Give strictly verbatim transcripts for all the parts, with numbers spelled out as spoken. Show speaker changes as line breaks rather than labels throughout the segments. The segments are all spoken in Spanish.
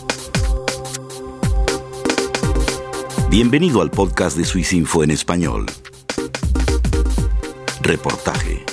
Bienvenido al podcast de Suisinfo en español. Reportaje.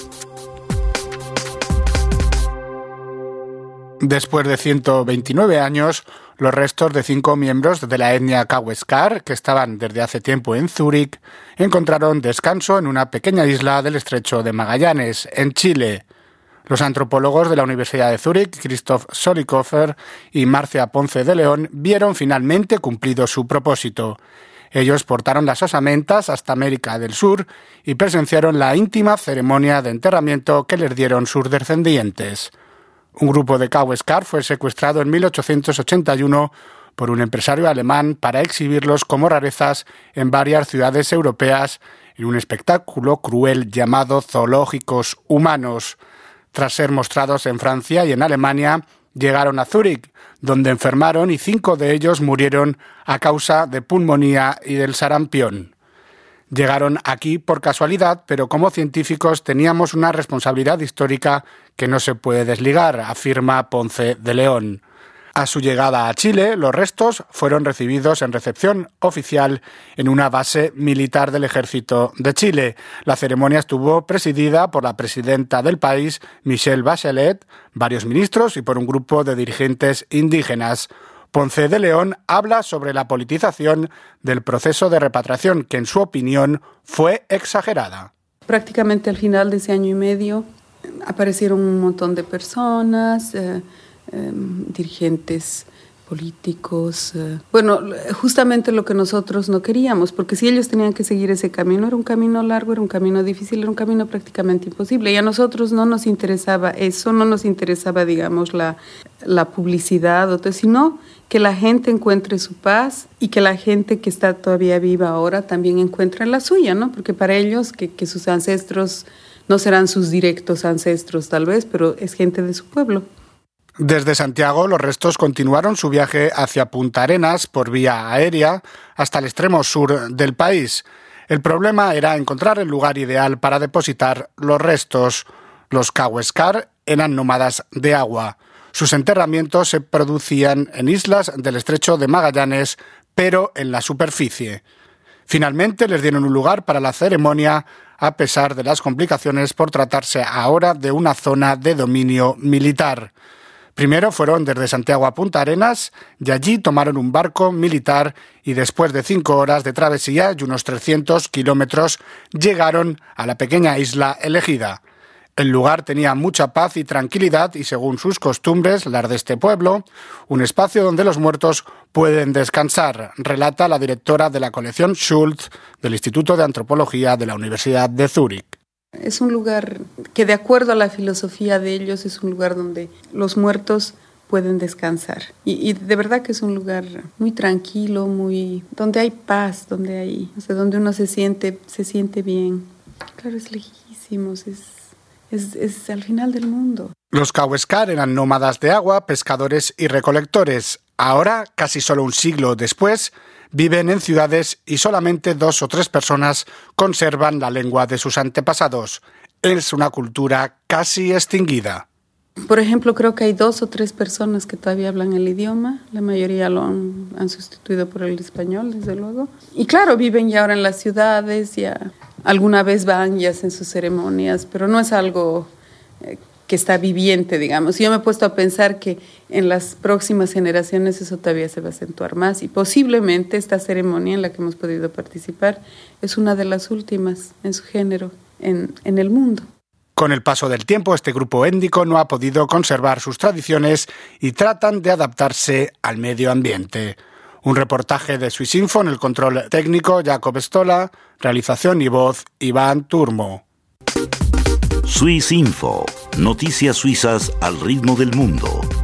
Después de ciento veintinueve años, los restos de cinco miembros de la etnia Kaweskar, que estaban desde hace tiempo en Zúrich, encontraron descanso en una pequeña isla del estrecho de Magallanes, en Chile. Los antropólogos de la Universidad de Zúrich, Christoph Zollikofer y Marcia Ponce de León, vieron finalmente cumplido su propósito. Ellos portaron las osamentas hasta América del Sur y presenciaron la íntima ceremonia de enterramiento que les dieron sus descendientes. Un grupo de Kaweskar fue secuestrado en mil ochocientos ochenta y uno por un empresario alemán para exhibirlos como rarezas en varias ciudades europeas en un espectáculo cruel llamado Zoológicos Humanos. Tras ser mostrados en Francia y en Alemania, llegaron a Zúrich, donde enfermaron y cinco de ellos murieron a causa de pulmonía y del sarampión. Llegaron aquí por casualidad, pero como científicos teníamos una responsabilidad histórica que no se puede desligar, afirma Ponce de León. A su llegada a Chile, los restos fueron recibidos en recepción oficial en una base militar del Ejército de Chile. La ceremonia estuvo presidida por la presidenta del país, Michelle Bachelet, varios ministros y por un grupo de dirigentes indígenas. Ponce de León habla sobre la politización del proceso de repatriación, que en su opinión fue exagerada.
Prácticamente al final de ese año y medio aparecieron un montón de personas, eh, eh, dirigentes políticos. Eh. Bueno, justamente lo que nosotros no queríamos, porque si ellos tenían que seguir ese camino, era un camino largo, era un camino difícil, era un camino prácticamente imposible. Y a nosotros no nos interesaba eso, no nos interesaba, digamos, la, la publicidad, sino que la gente encuentre su paz y que la gente que está todavía viva ahora también encuentre la suya, ¿no? Porque para ellos, que, que sus ancestros no serán sus directos ancestros tal vez, pero es gente de su pueblo.
Desde Santiago, los restos continuaron su viaje hacia Punta Arenas por vía aérea hasta el extremo sur del país. El problema era encontrar el lugar ideal para depositar los restos. Los Kaweskar eran nómadas de agua. Sus enterramientos se producían en islas del estrecho de Magallanes, pero en la superficie. Finalmente les dieron un lugar para la ceremonia, a pesar de las complicaciones por tratarse ahora de una zona de dominio militar. Primero fueron desde Santiago a Punta Arenas y allí tomaron un barco militar y después de cinco horas de travesía y unos trescientos kilómetros llegaron a la pequeña isla elegida. El lugar tenía mucha paz y tranquilidad y, según sus costumbres, las de este pueblo, un espacio donde los muertos pueden descansar, relata la directora de la colección Schultz del Instituto de Antropología de la Universidad de Zúrich.
Es un lugar que, de acuerdo a la filosofía de ellos, es un lugar donde los muertos pueden descansar. Y, y de verdad que es un lugar muy tranquilo, muy donde hay paz, donde hay, o sea, donde uno se siente, se siente bien. Claro, es lejísimo, es, es, es al final del mundo.
Los Kaweskar eran nómadas de agua, pescadores y recolectores. Ahora, casi solo un siglo después, viven en ciudades y solamente dos o tres personas conservan la lengua de sus antepasados. Es una cultura casi extinguida.
Por ejemplo, creo que hay dos o tres personas que todavía hablan el idioma. La mayoría lo han, han sustituido por el español, desde luego. Y claro, viven ya ahora en las ciudades, ya alguna vez van y hacen sus ceremonias, pero no es algo eh, que está viviente, digamos. Yo me he puesto a pensar que en las próximas generaciones eso todavía se va a acentuar más y posiblemente esta ceremonia en la que hemos podido participar es una de las últimas en su género en, en el mundo.
Con el paso del tiempo, este grupo étnico no ha podido conservar sus tradiciones y tratan de adaptarse al medio ambiente. Un reportaje de Suisinfo, en el control técnico Jacob Stola, realización y voz Iván Turmo.
Suisinfo, noticias suizas al ritmo del mundo.